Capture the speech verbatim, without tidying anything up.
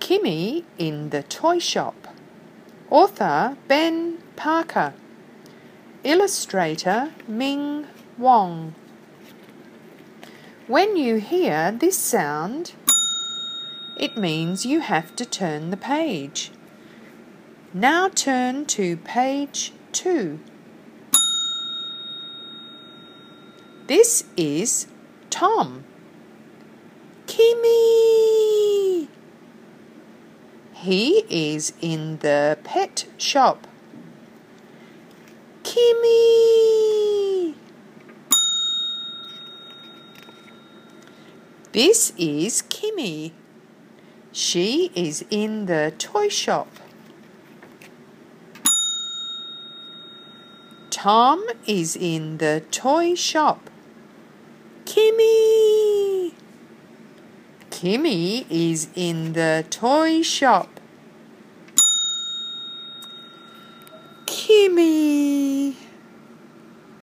Kimmy in the Toy Shop. Author Ben Parker. Illustrator Ming Wong. When you hear this sound, it means you have to turn the page. Now turn to page two. This is Tom. Kimmy! He is in the pet shop. Kimmy! This is Kimmy. She is in the toy shop. Tom is in the toy shop. Kimmy! Kimmy is in the toy shop. Kimmy!